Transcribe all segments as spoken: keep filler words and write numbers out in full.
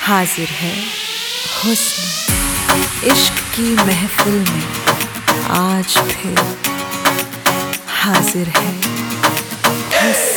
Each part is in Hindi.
हाजिर है हुस्न इश्क की महफिल में, आज फिर हाजिर है हुस्न।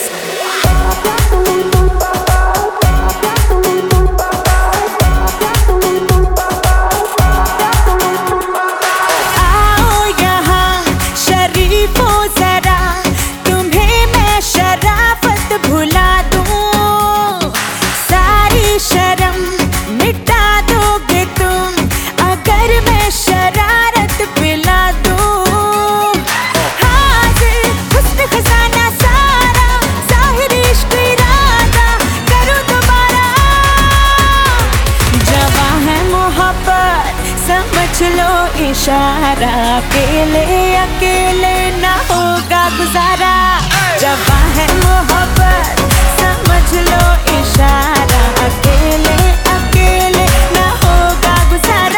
लो इशारा, अकेले अकेले ना होगा गुजारा। जब है मोहब्बत समझ लो इशारा, अकेले अकेले ना होगा गुजारा।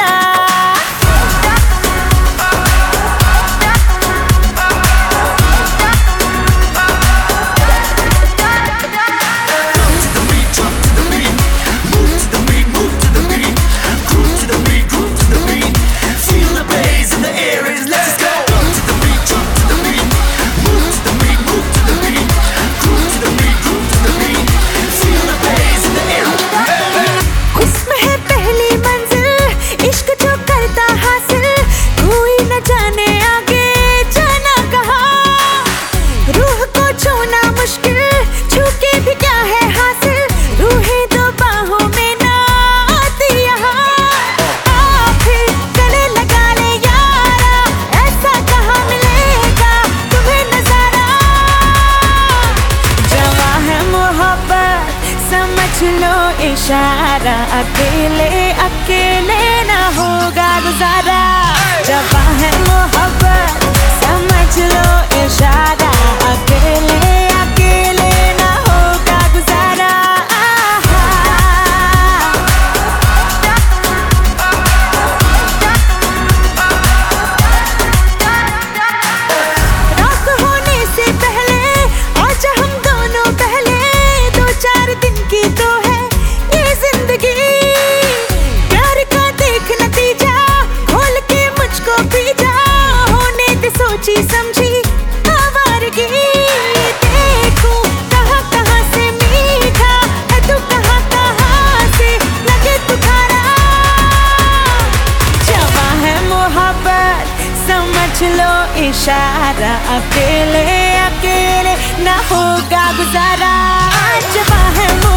लो इशारा, अकेले अकेले ना होगा गुजारा। जब है मोहब्बत समझ लो इशारा, अकेले अकेले ना होगा गुजारा। रात होने से पहले आज हम दोनों पहले, दो चार दिन की तो है ये जिंदगी। प्यार का देख नतीजा खोल के मुझको पी जा, होने दे सोची समझी आवारगी। देखूं कहाँ कहाँ से मीठा है तू, कहाँ कहाँ से लगे तू खारा। जवां है मोहब्बत समझ लो इशारा, अकेले अकेले ना होगा गुजारा। जवां है